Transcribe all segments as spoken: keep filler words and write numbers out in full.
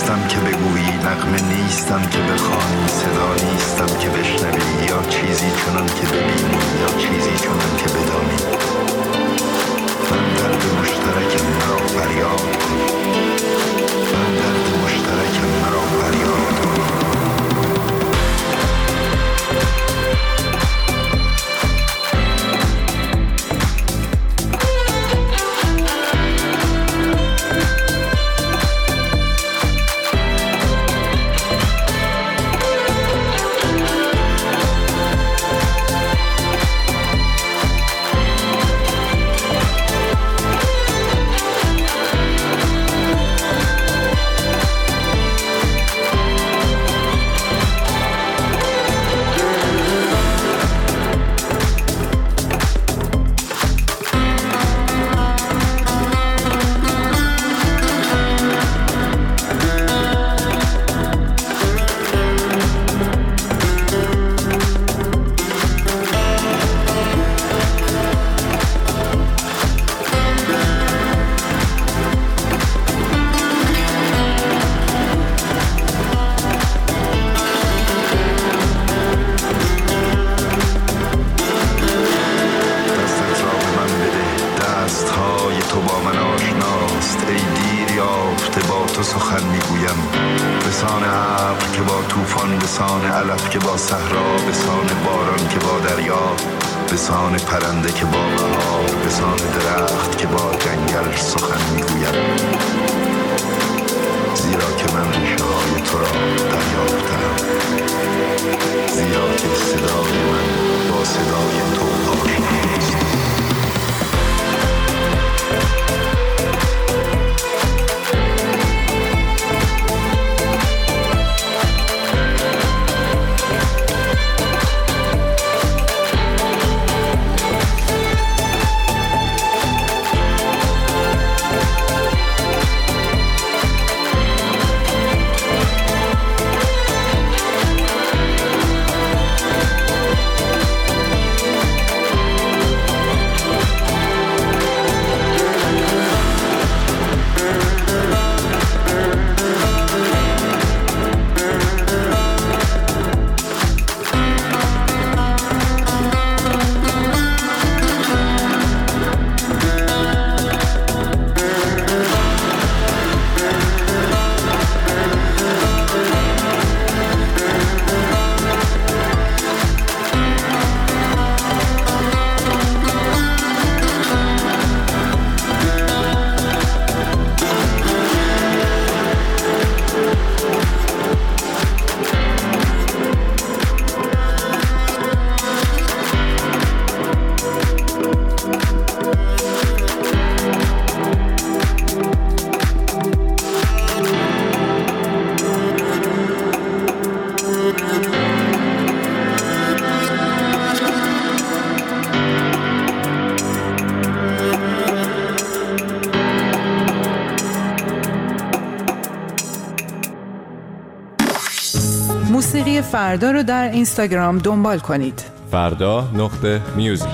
نیستم که بگویی، نغمه نیستم که بخوانی، صدا نیستم که بشنوی، یا چیزی چنان که ببینی یا چیزی چنان که بدانی. من درد مشترک مرا فریاد کن، من درد مشترک مرا فریاد کن. موسیقی فردا رو در اینستاگرام دنبال کنید. فردا نقطه میوزیک.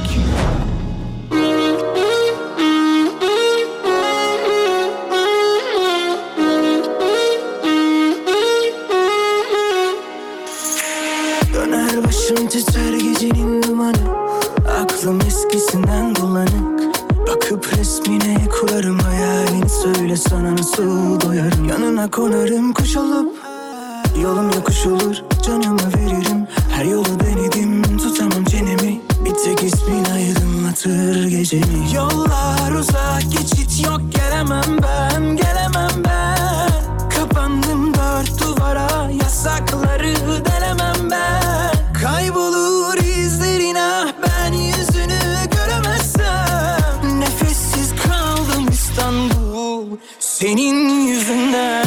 Döner başım titrer gecenin dumanı, aklım eskisinden bulanık. Bakıp resmine kurarım hayalini, söyle sana nasıl doyarım. Yanına konarım kuş olup, yolum yokuş olur, canımı veririm. Her yolu denedim, tutamam çenemi. Bir tek ismin aydınlatır gecemi. Yollar uzak, geçit yok, gelemem ben, gelemem ben. Kapandım dört duvara, yasakları delemem ben. Kaybolur izlerin, ah ben yüzünü göremezsem. Nefessiz kaldım İstanbul, senin yüzünden.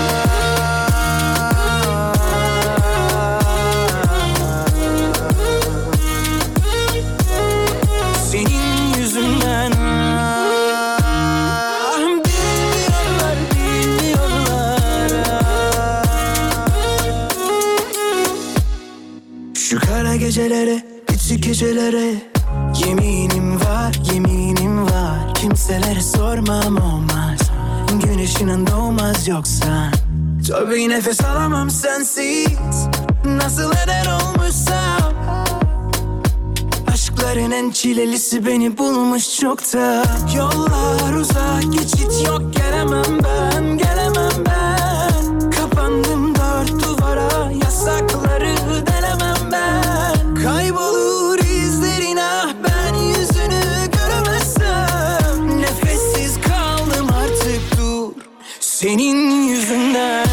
Gecelere, küçük gecelere, yeminim var, yeminim var. Kimselere sormam olmaz, güneşinin doğmaz yoksa. Tövbe nefes alamam sensiz. Nasıl eder olmuşsam. Aşkların en çilelisi beni bulmuş çokta. Yollar uzak, geçit yok, gelemem ben, gelemem ben. Kapandım dört duvara, yasakları delemem ben. Kaybolur izlerin, ah ben yüzünü göremezsem. Nefessiz kaldım artık, dur senin yüzünden.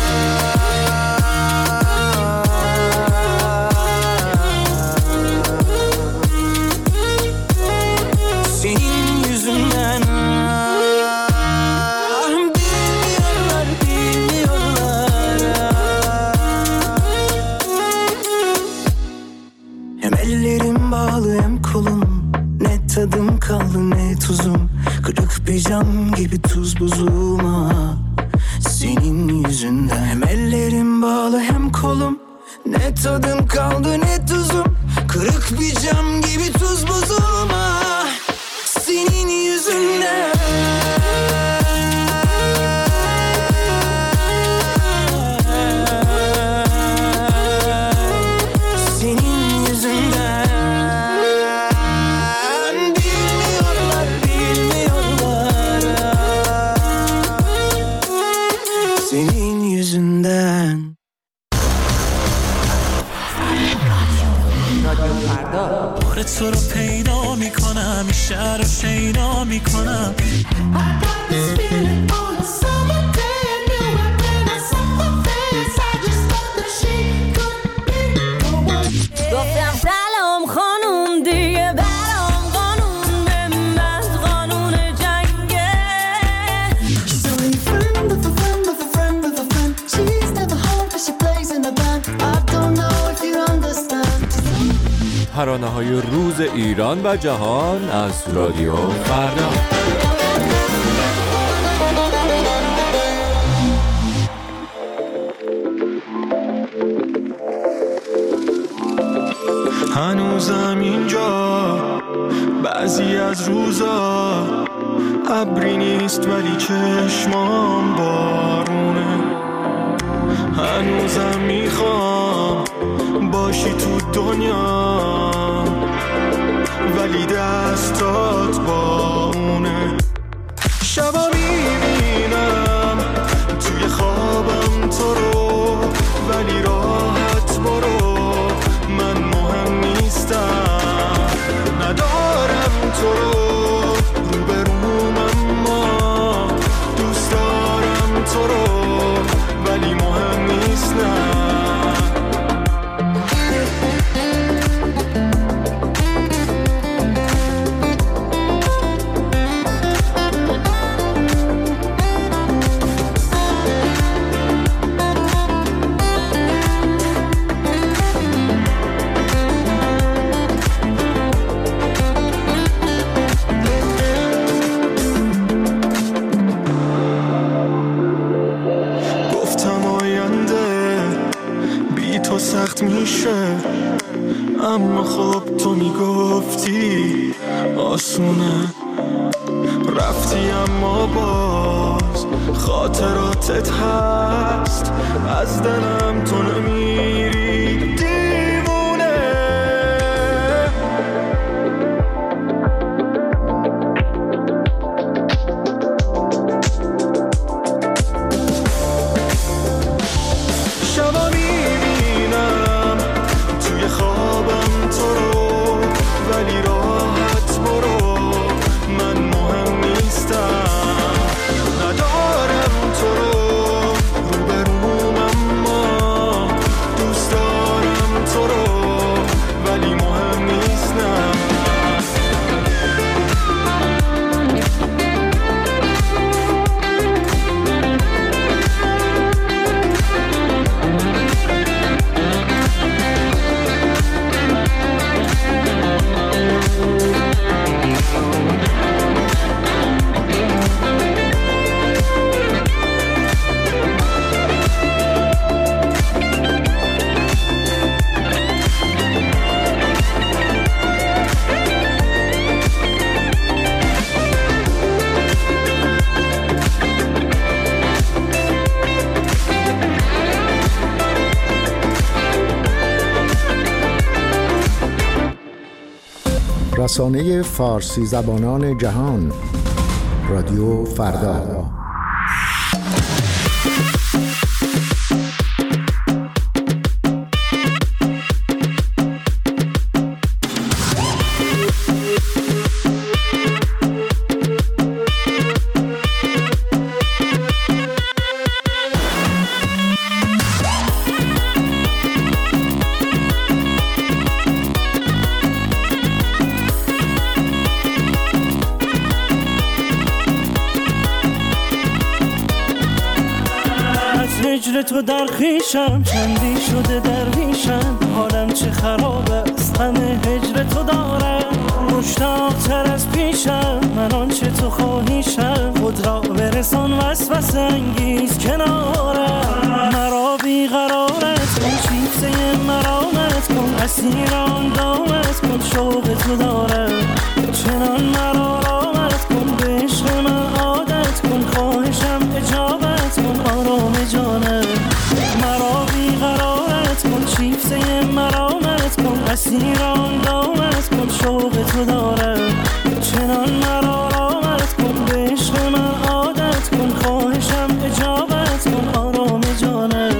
Tadım kaldı ne tuzum, kırık bir cam gibi tuz buzuma. Senin yüzünden hem ellerim bağlı hem kolum. Ne tadım kaldı ne tuzum, kırık bir cam gibi tuz buzuma. Senin yüzünden. Senin yüzünden. Senin yüzünden. بار تو رو پیدا میکنم، این شهر رو شیدا میکنم. گفتم سلام خانوم دیگه برام قانون بنداز، قانون جنگه. She's only a friend of a friend of a friend of a friend. She's never home but she plays in a band. I don't know if you understand. ترانه‌های روز ایران و جهان از رادیو فردا. هنوزم اینجا بعضی از روزا ابری نیست ولی چشمام بارونه. هنوزم میخوام باشی تو دنیا ولی دستات با اونه. شبا میبینم توی خوابم تو رو ولی راحت برو، من مهم نیستم، ندارم تو رو روبروم اما دوست دارم تو رو ولی مهم نیستم. سخت میشه اما خب تو میگفتی آسونه. رفتی اما باز خاطراتت هست، از دلم تو نمیری دیوونه. شبا میبینم توی خوابم تو رو ولی راحت برو، من مهم نیستم، ندارم تو رو روبروم اما رسانه فارسی زبانان جهان، رادیو فردا. تو در خیشم چندی شده درویشم، حالم چه خراب است همه هجر تو دارم، مشتاق تر از پیشم من آنچه تو خواهیشم، خود را برسان وسوسه انگیز کنارم، مرا بیقرارت کن شیفته مرامت کن، اسیر آن دامت کن شوق تو دارم، چنان مرا رامت کن به عشق من عادت کن، خواهشم اجابت کن آرام جانم، مرا بیقرارت کن شیفته مرامت کن، اسیر آن دامت کن شوق تو دارم، چنان مرا رامت کن به عشق من عادت کن، خواهشم اجابت کن آرام جانم.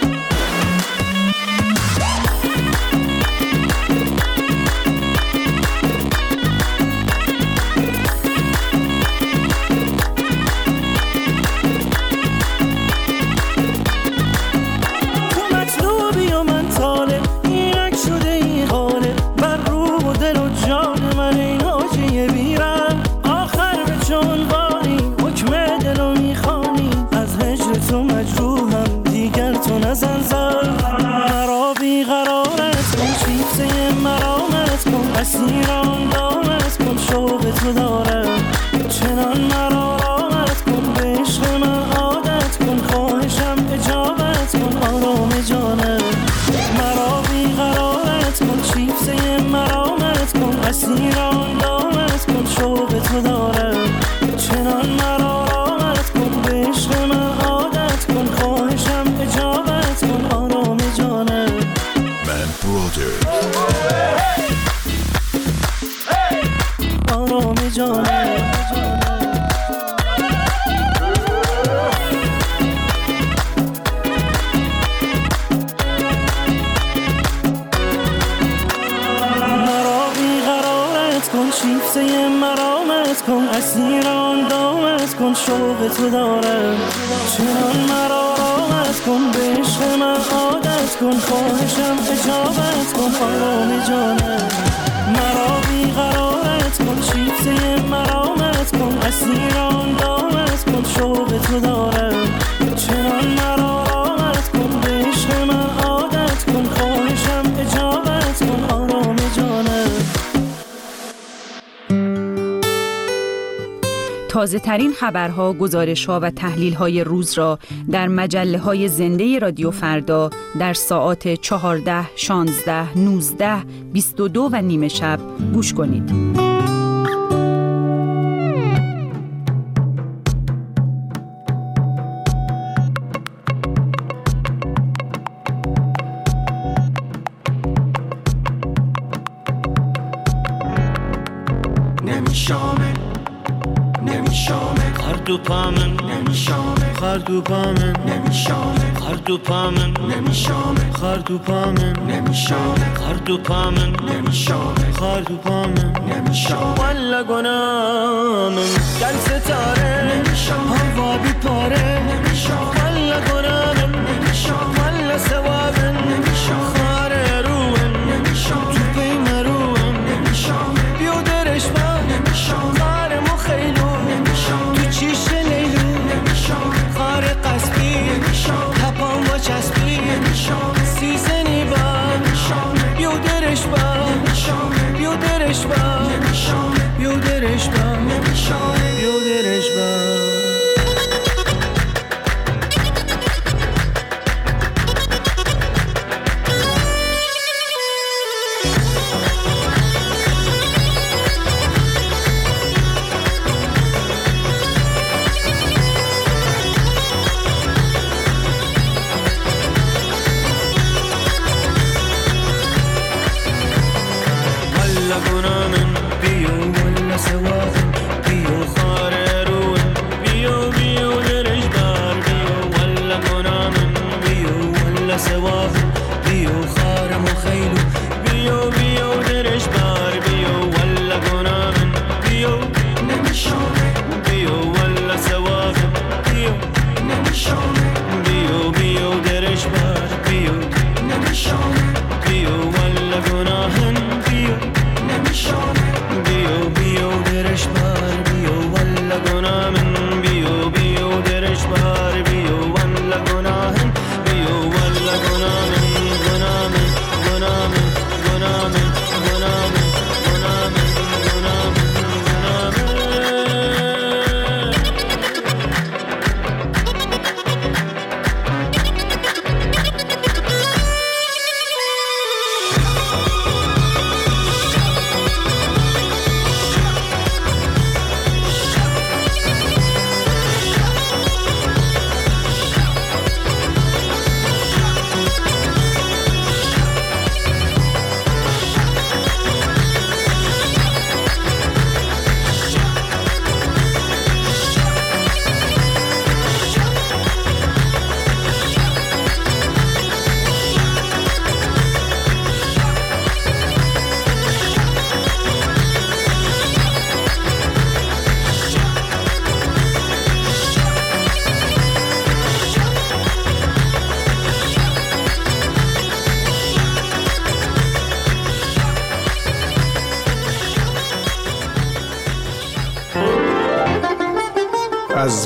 مرا بیقرارت کن شیفته مرامت کن، اسیر آن دامت کن شوق تو دارم، چنان مرا رامت کن به عشق من عادت کن، خواهشم اجابت کن آرام جانم، مرا بیقرارت کن شیفته مرامت کن، اسیر آن دامت کن شوق تو دارم، چنان مرا رامت کن به عشق من عادت کن، خواهشم اجابت کن آرام جانم. من برادر آرام جانم. مرا بیقرارت کن شیفته مرامت کن، اسیر آن دامت کن شوق تو دارم، چنان مرا رامت کن به عشق من عادت کن، خواهشم اجابت کن آرام جانم، مرا بیقرارت کن شیفته مرامت کن، اسیر آن دامت کن شوق تو دارم، چنان مرا رامت کن به عشق من عادت کن، خواهشم اجابت کن آرام جانم. تازه ترین خبرها، گزارش‌ها و تحلیل‌های روز را در مجله‌های زنده رادیو فردا در ساعات چهارده، شانزده، نوزده، بیست و دو و نیمه شب گوش کنید. نمیشامه نمیشامه خردو پامن نمیشامه خردو پامن نمیشامه خردو پامن نمیشامه خردو پامن نمیشامه خردو پامن نمیشامه خردو پامن نمیشامه والا گنامن گل ستاره نمیشامه هوا بی پاره نمیشامه والا گنامن نمیشامه والا سوابن نمیشامه خاره روون نمیشامه تو پیم روون نمیشامه بیودرش با نمیشامه خاره مخیلو نمیشامه تو چیش لیلو نمیشامه خاره قصبی نمیشامه تپان با چسبی نمیشامه سیزنی با نمیشامه بیودرش با نمیشامه بیودرش با نمیشامه بیودرش با نمیشامه بیودرش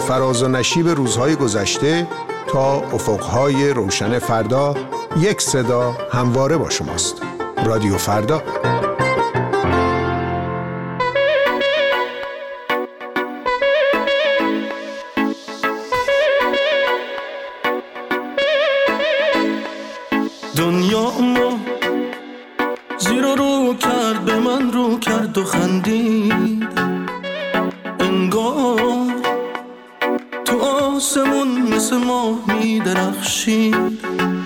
فراز و نشیب روزهای گذشته تا افقهای روشن فردا، یک صدا همواره با شماست. رادیو فردا. دنیا ما زیر و رو کرد، به من رو کرد و خندید، انگار تو آسمون مثل ماه می درخشید.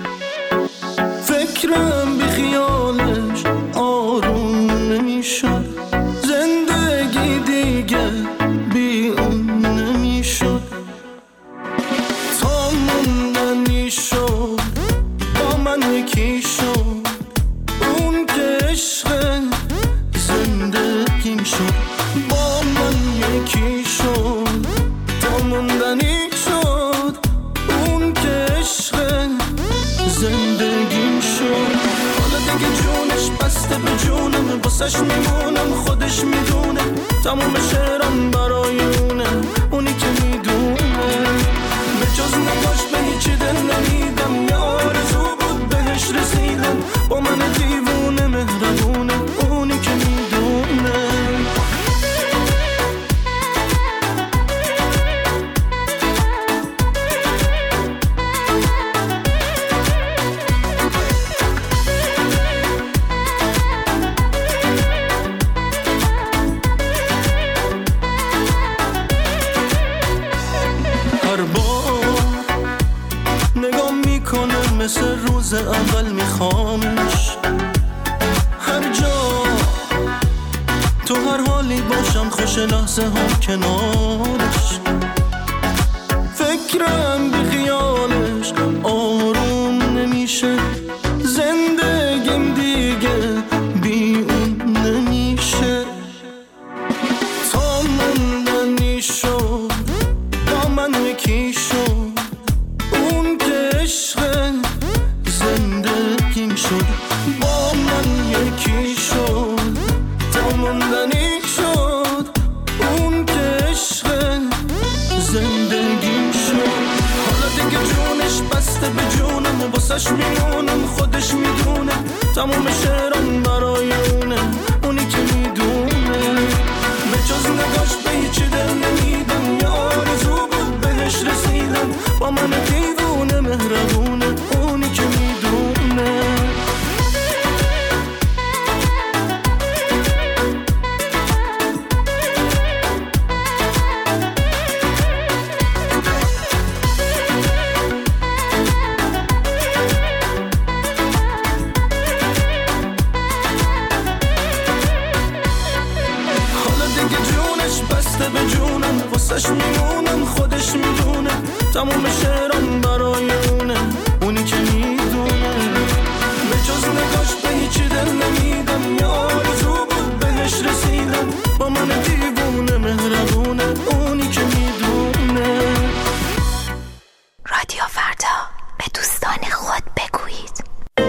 فکرم بی خیالش آروم نمیشد، زندگی دیگه بی اون نمیشد. تا موندنی شد با من یکی شد، اون که عشق زندگیم شد. با من یکی شد تا موندنی شد، اون که عشق زندگیم شد. حالا دیگه جونش بسته به جونم، واسش میمونم خودش میدونه. تموم شعرم برای اونه، اونی که میدونه. به جز نگاش به هیچی دل نمیدم، یه آرزو بود بهش رسیدم. با من دیوونه مهربونه، اونی که میدونه. مثل روز اول میخوامش، هر جا تو هر حالی باشم، خوش لحظه ها کنارش. فکرم بی خیالش آروم نمیشه، زندگیم دیگه بی اون نمیشه. تا موندنی شد با من یکی شد، اون که عشق زندگیم شد. با من یکی شد تا موندنی شد، اون که عشق زندگیم شد. حالا دیگه جونش بسته به جونم، واسش میمونم خودش میدونه. تموم شعرم برای اونه، اونی که میدونه. به جز نگاش به هیچی دل نمیدم، یه آرزو بود بهش رسیدم. با من دیوونه مهربونه، اونی که میدونه. حالا دیگه جونش بسته به جونم، واسش میمونم خودش میدونه. تموم شعرم برای اونه، اونی که میدونه. به جز نگاش به هیچی دل نمیدم، یه آرزو بود بهش رسیدم. با من دیوونه مهربونه، اونی که میدونه. رادیو فردا، به دوستان خود بگویید.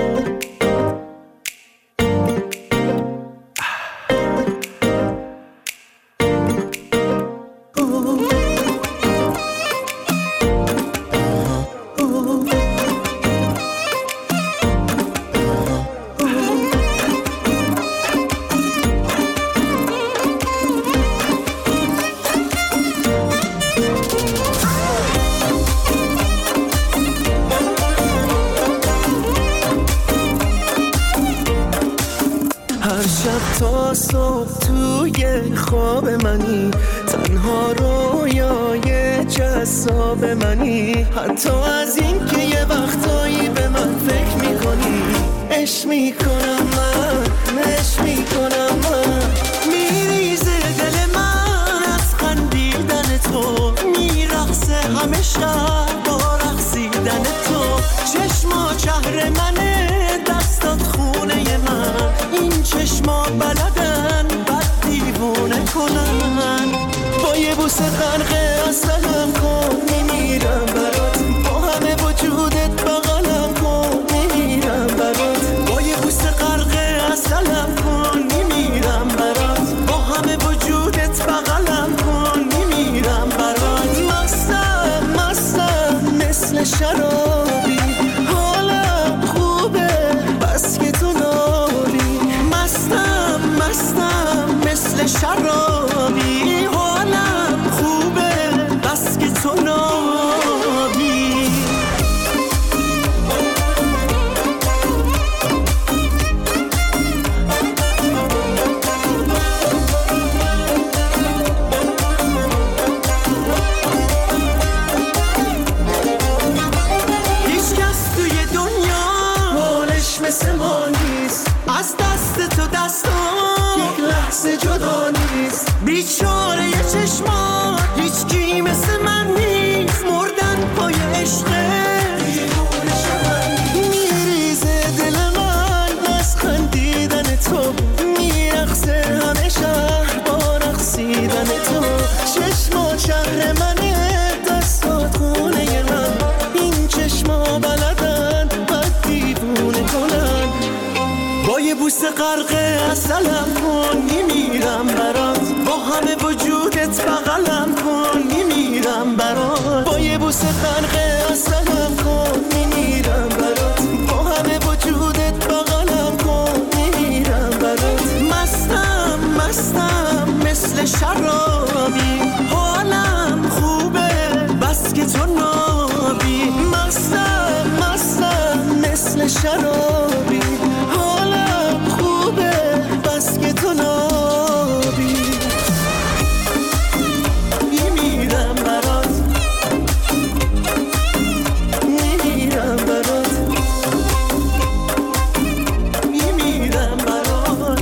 تا صبح توی خواب منی، تنها رویای جذاب منی. حتی از این که یه وقتایی به من فکر میکنی، عشق میکنم من، عشق میکنم من. میریزه دل من از خندیدن تو، میرقصه همه شب با رقصیدن تو. چشما شهر منه، دستات خونه من. این چشما بلدن بد دیوونه کنن. با یه بوسه غرق اصلم کن، میمیرم برات. با همه وجودت بغلم کن، میمیرم برات. با یه بوسه غرق اصلم کن، میمیرم برات. با همه وجودت بغلم کن، میمیرم برات. مستم مثل شرابی، حالم خوبه بس که تو ناری. مستم مستم مثل شرابی، حالم خوبه بس که تو ناری. مثل ما نیست، از دست تو دستان یک لحظه جدا نیست. بیچاره یه چشمان هیچ کی مثل من نیست، مردن پای عشقه میریزه دل من از خندیدن تو، میرقصه همه شهر با رقصیدن تو. چشما شهر منه، دستات خونه من، این چشما بلدن بد دیوونه کنن. با یه بوس غرق عسلم کن میمیرم برات، با همه وجودت بغلم کن میمیرم برات. با یه بوس غرق عسلم کن میمیرم برات، با همه وجودت بغلم کن میمیرم برات. مستم مستم مثل شرابی، حالم خوبه بس که تو نابی. مستم مستم مثل شرابی، حالم خوبه بس که تو نابی. میمیرم برات میمیرم برات میمیرم برات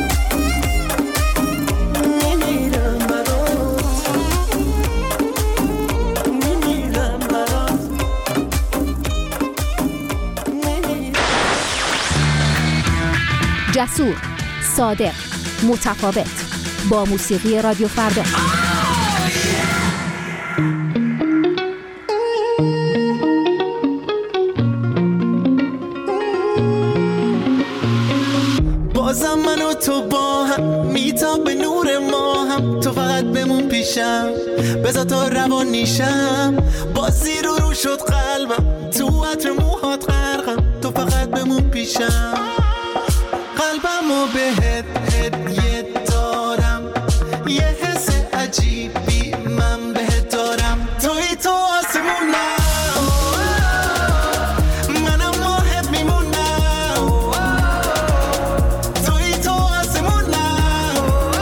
میمیرم برات میمیرم برات میمیرم. جسور، صادق، متفاوت، با موسیقی رادیو فردا. بازم من و تو با هم میتاب به نور ما هم، تو فقط بمون پیشم بذار تا روان نیشم. بازی رو رو شد قلبم، تو عطر موهات غرقم، تو فقط بمون پیشم. قلبم و بهت هدیه دارم، یه حس عجیبی من بهت دارم. توی تو آسمونم، منم ماهت میمونم. توی تو آسمونم،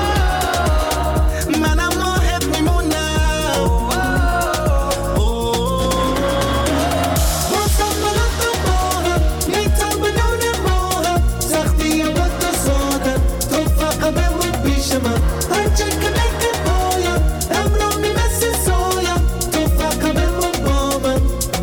منم ماهت میمونم. بازم من و تو با هم میتاب به نور ما هم، سختی و بد و سادم، تو فقط بمون پیش من. هرچه که بگه پایم امرو میمسی سایم، تو فقط بمون با من.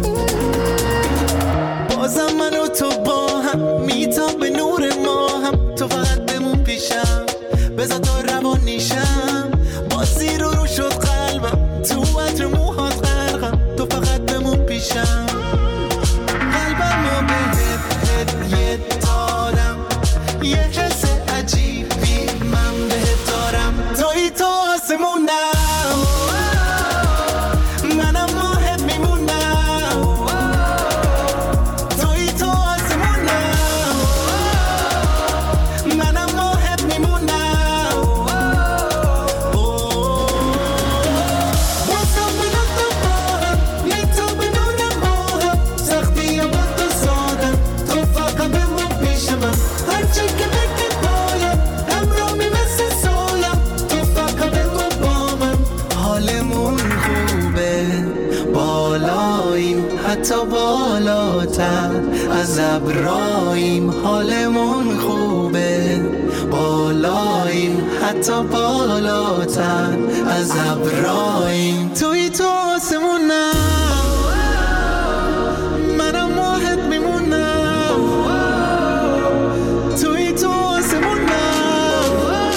بازم من و تو با هم میتاب به نور ما هم، تو فقط بمون پیشم بذار تا روان نیشم. بازی رو رو شد قلبم، تو عطر موهات غرقم، تو فقط بمون پیشم. قلبم رو بهت هدیه دارم، یه حس عجیبی من بهت دارم. توی تو آسمونم، منم ماهت میمونم. توی تو آسمونم، منم ماهت میمونم. بازم من و تو با هم میتاب به نور ما هم، سختی و بد و سادم، تو فقط بمون پیش من. هرچه که بگه پایم امرو میمسی سایم، تو فقط بمون با من. حالمون خوبه بالاییم، حتی بالاتر از ابراییم. حالمون خوبه بالاییم، حتی بالاتر از ابراییم. توی تو آسمونم، منم ماهت میمونم. توی تو آسمونم،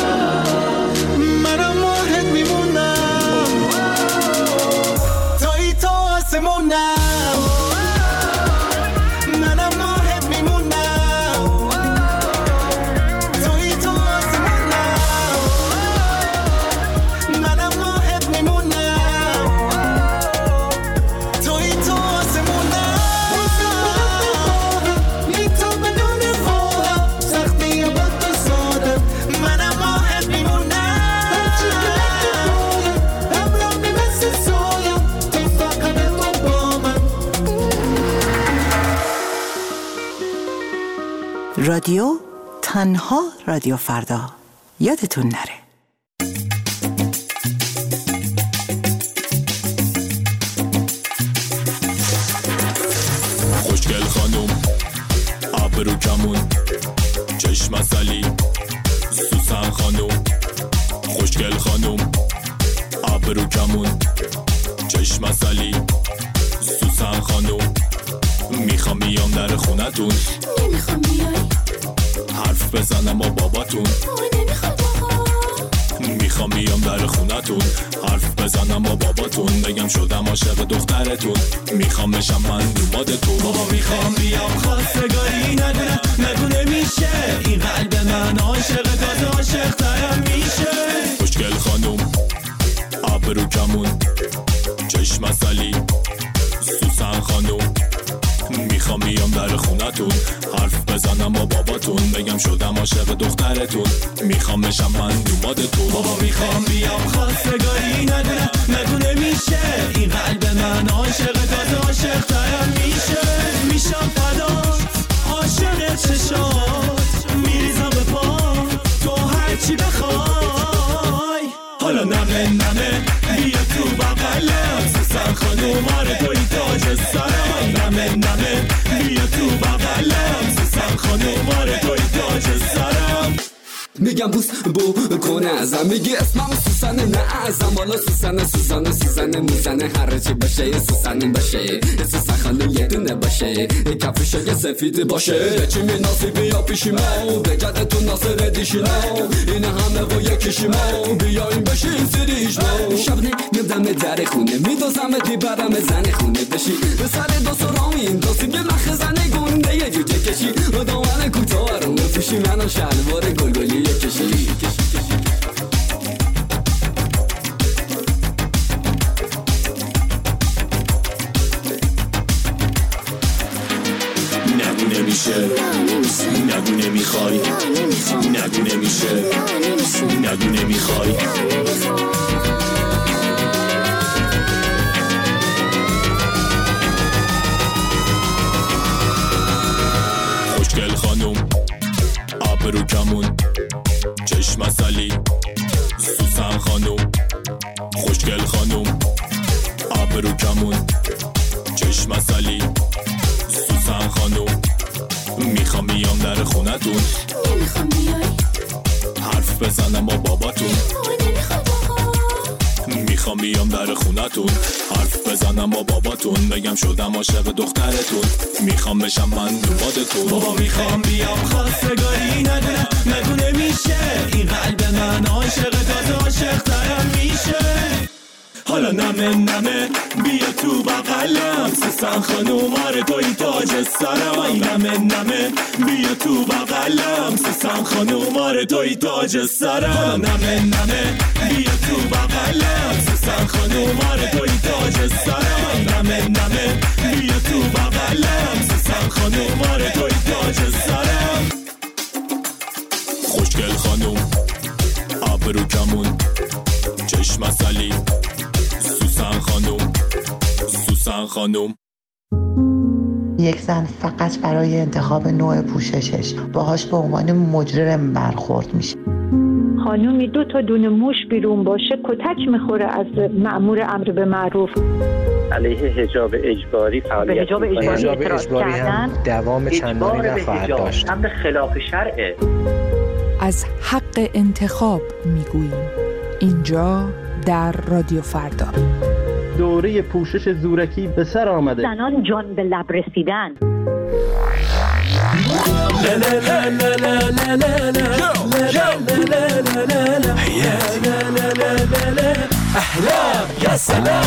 منم ماهت میمونم. توی تو آسمونم، منم ماهت میمونم. توی تو آسمونم، منم ماهت میمونم. رادیو تنها رادیو فردا. یادتون نره. خوشگل خانوم ابرو کمون چشم عسلی سوسن خانوم خوشگل خانوم ابرو کمون چشم عسلی سوسن خانوم میخوام بیام در خونتون نمیخوام بیای حرف بزنم با باباتون نمیخواد آقا میخوام بیام در خونتون حرف بزنم با باباتون بگم شدم عاشق دخترتون میخوام بشم من دومادتون بابا میخوام بیام خواستگاری ندونه نگونه میشه این قلب من عاشق تازه عاشق ترم میشه خوشگل خانوم ابرو کمون چشم عسلی سوسن خانوم میخوام بیام در خونتون حرف بزنم با باباتون بگم شدم عاشق دخترتون میخوام بشم من دومادتون بابا میخوام بیام خواستگاری ندونه نگونه میشه این قلب من عاشق تازه عاشق ترم میشه میشم فدات عاشق چشات میریزم به پا تو هرچی بخوای حالا نمه نمه بیا تو بغلم سوسن خانوم آره توی تاج سرم نمه نمه بیا تو بغلم سوسن خانوم آره توی تاج سرم میگم بوس بو کنه ازم میگی اسمم سوسنه نه ازم حالا سوسنه سوسنه سوسنه موزنه هر چی باشه یه سوسنه باشه سوسن خانه یه دونه باشه کفش یه سفید باشه چی می‌ناسی بیا پیشیمو بجد تو ناصر دیشیمو این همه و یکیشیمو بیایم بشین سریشمو شبنه میدم در خونه میدوزم دیبرم زن خونه بشی به سر دو سرامین دوستی به مخزنه گنده یه جوجه کشی و دامن کوتاه رو پیشی منو شلوار گلگلی کشی نگو نمیشه نگو نمیخوای نگو نمیشه نگو نمیخوای خوشگل خانوم ابرو کمون چشم عسلی سوسن خانوم خوشگل خانوم ابرو کمون چشم عسلی سوسن خانوم میخوام بیام در خونتون نمیخوام بیای حرف بزنم با باباتون نمیخواد آقا میخوام بیام در خونتون حرف بزنم با باباتون بگم شدم عاشق دخترتون میخوام بشم من دومادتون بابا میخوام بیام خواستگاری ندونه نگو نمیشه این قلب من عاشق تازه عاشق ترم میشه حالا نمه نمه بیا تو بغلم سوسن خانوم آره توی تاج سرم نمه نمه بیا تو بغلم سوسن خانوم آره توی تاج سرم نمه نمه بیا تو بغلم سوسن خانوم آره توی تاج سرم نمه نمه بیا تو بغلم سوسن خانوم آره توی تاج سرم خوشگل خانوم ابرو کمون چشم عسلی سوسن خانوم سوسن خانوم یک زن فقط برای انتخاب نوع پوششش باهاش به عنوان مجرم برخورد میشه. خانومی دو تا دونه موش بیرون باشه کتک میخوره از مأمور امر به معروف. علیه حجاب اجباری فعالیت حجاب اجباری, حجاب اجباری هم دوام چندانی نخواهد داشت. امر خلاف شرعه. از حق انتخاب میگوییم اینجا در رادیو فردا. دوره پوشش زورکی به سر آمده. زنان جان به لب رسیدن. احلام یا سلام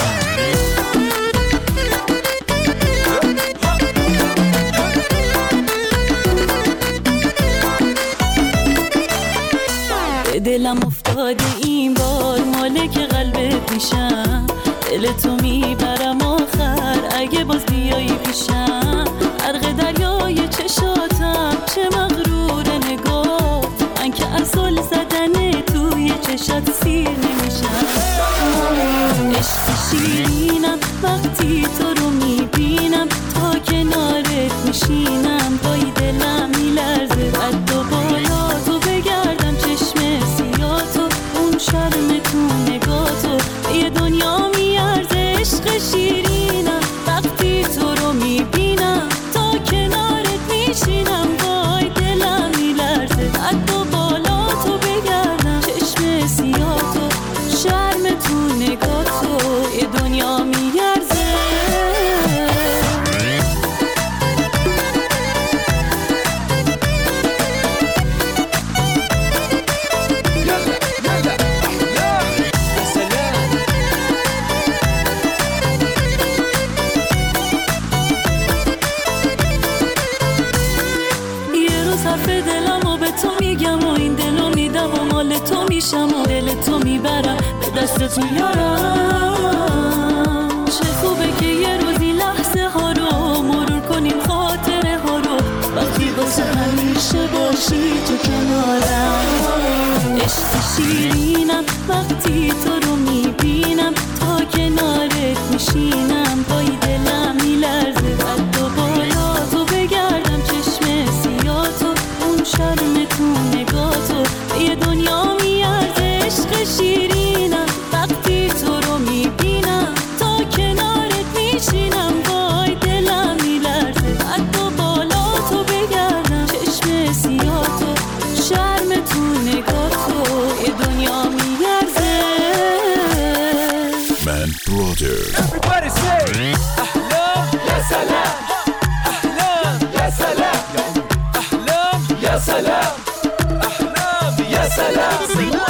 دلم افتاده این بار مالک قلبت میشم دل تو میبرم آخر اگه باز بیایی پیشم غرق دریای چشاتم چه مغرور نگاه من که از زل زدن توی چشات سیر نمیشم عشق شیرینم وقتی تو رو میبینم تا کنارت میشینم پای دلم میلرزه میشم و دل تو میبرم به دست تو یارم. چه خوبه که یه روزی لحظه ها رو مرور کنیم، خاطره ها رو وقتی واسه همیشه باشی تو کنارم. عشق شیرینم وقتی تو رو میبینم، تا کنارت میشینم پای دلم میلرزه. قد و بالا تو بگردم چشم سیاه تو، اون شرم تو نگاه تو یه دنیا میارزه. عشق شیرینم وقتی تو رو میبینم، تا کنارت میشینم پای دلم میلرزه. قد و بالا تو بگردم چشم سیاه تو، شرم تو نگاه تو یه دنیا میارزه. من برادر Everybody say أحلام يا سلام، أحلام يا سلام، أحلام يا سلام، أحلام يا سلام.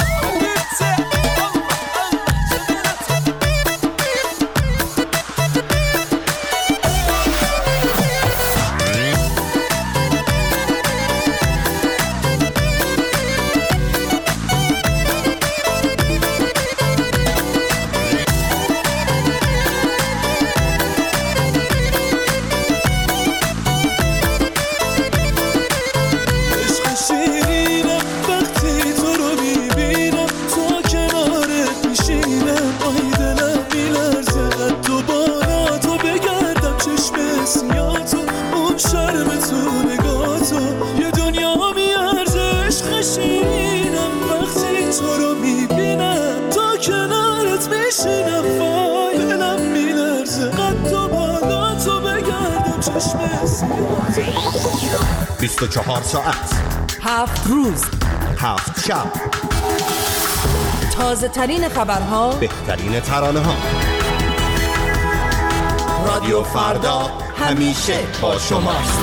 بیست و چهار ساعت، هفت روز، هفت شب، تازه ترین خبرها، بهترین ترانه ها. رادیو فردا همیشه با شماست.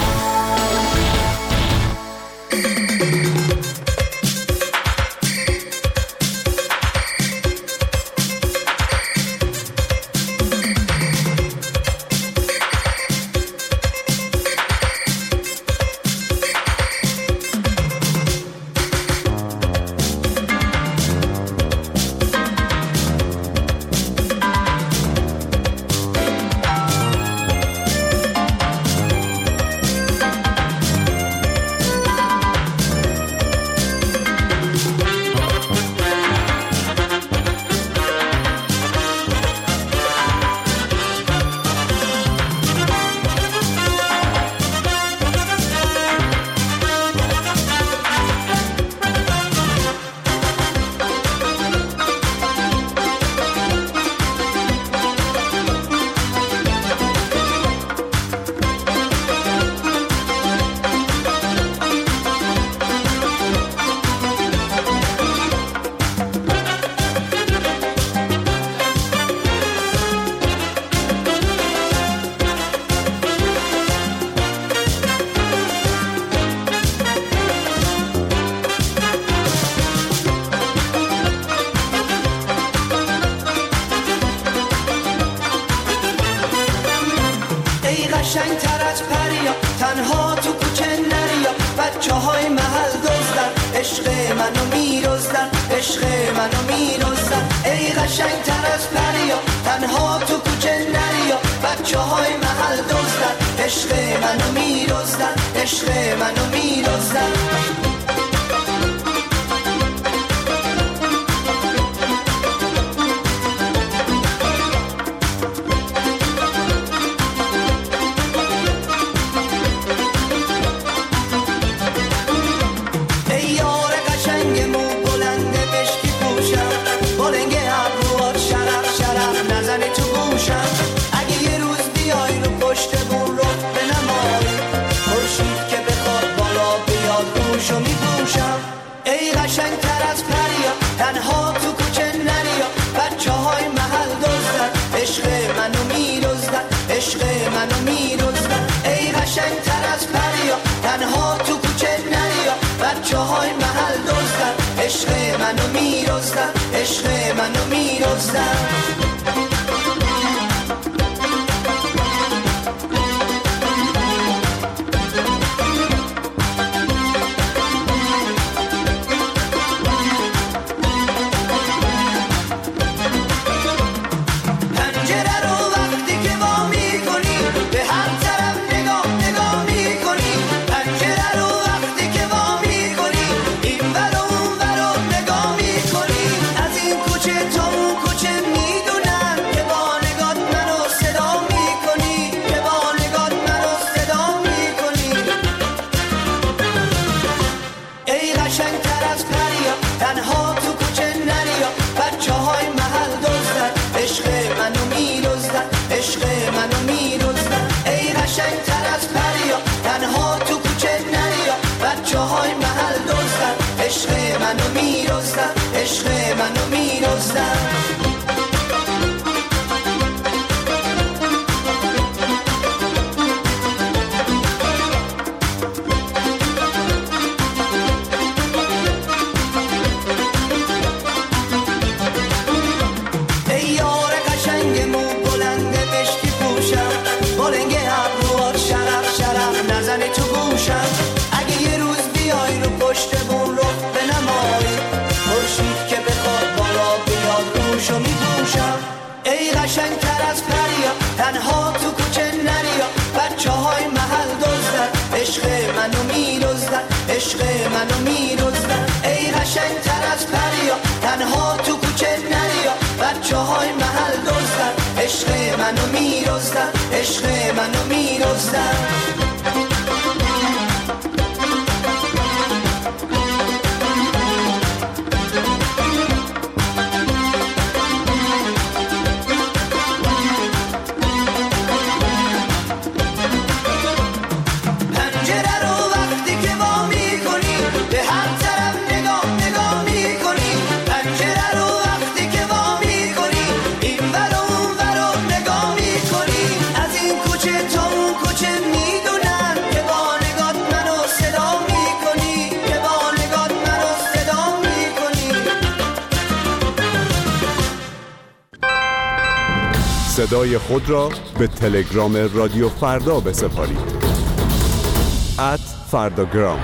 تنها تو کوچه نریا، بچه های محل دزدن، عشق منو میرزدن، عشق منو میرزدن. ای قشنگ تر از پریا، تنها تو کوچه نریا، بچه های محل دزدن، عشق منو میرزدن، عشق منو میرزدن. اگه یه روز بیای رو پشت بون رو بنمای، خورشید که بخواد بالا بیاد روشو میپوشم. ای قشنگ تر از پریا، تنها تو کوچه نریا، بچه های محل دزدن، عشق منو میرزدن، عشق منو میرزدن. ای قشنگ تر از پریا، تنها تو کوچه نریا، بچه های محل دزدن، عشق منو میرزدن، عشق منو میرزدن. منو میرزدن، عشق منو میرزدن. صدای خود را به تلگرام رادیو فردا بسپارید. ات فرداگرام.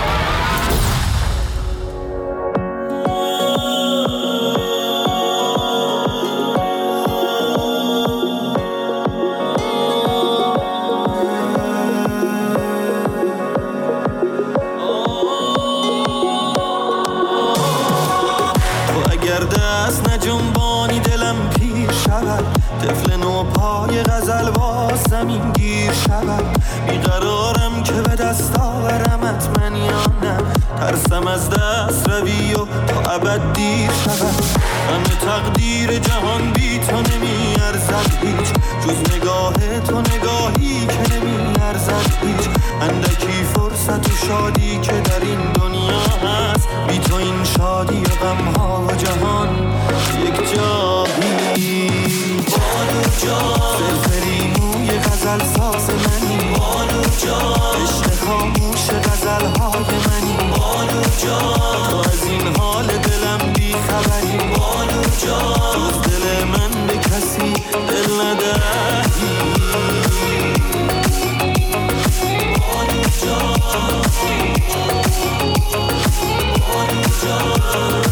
طفل نو پای غزل با زمین گیر شود، بیقرارم که به دست آورمت من یا نه، ترسم از دست روی و تا ابد دیر شود. همه تقدیر جهان بی تو نمی ارزد هیچ، جز نگاه تو نگاهی که نمی ارزد هیچ. اندکی فرصت و شادی که در این دنیا هست، بی تو این شادی و غمها و جهان یک جایی. بانو جان فرفری موی غزل ساز منی، بانو جان عشق خاموش غزل های منی، بانو جان تو از این حال دلم بی خبری، بانو جان جز دل من به کسی دل ندهی. بانو جان بانو جان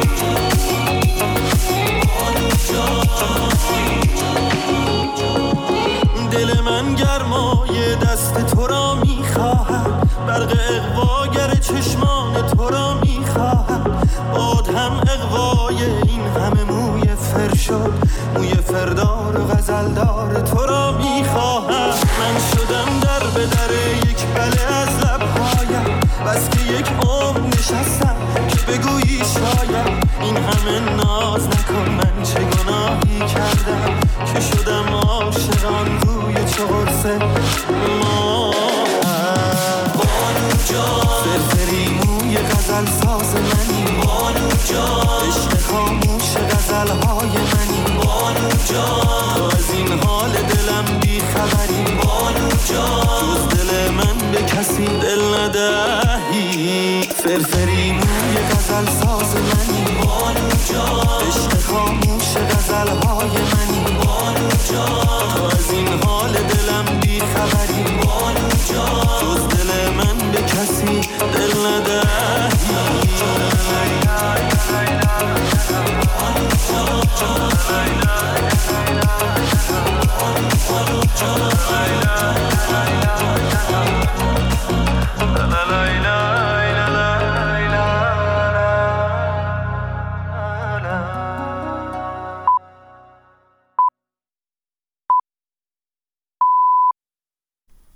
دل من گرمای دست تو را میخواهد، برق اغواگر چشمان تو را میخواهد، باد هم اغوای این همه موی فرشاد، موی فردار و غزلدار تو را میخواهد. من شدم در به در یک بله از لبهایم، بس که یک عمر نشستم که بگویی شاید این همه ناز نکن، من چه گناهی کردم که شدم عاشقان روی چه قرص ما. بانو جان فرفری موی غزل ساز منی، بانو جان عشق خاموش غزل های منی، بانو جان تو از این حال دلم بی خبری، بانو جان جز دل من به کسی دل ندهی. فرفری موی غزل ساز منی، بانو جان عشق خاموش غزل های منی، بانو جان تو از این حال دلم بی خبری، بانو جان جز دل من به کسی دل ندهی. بانو جان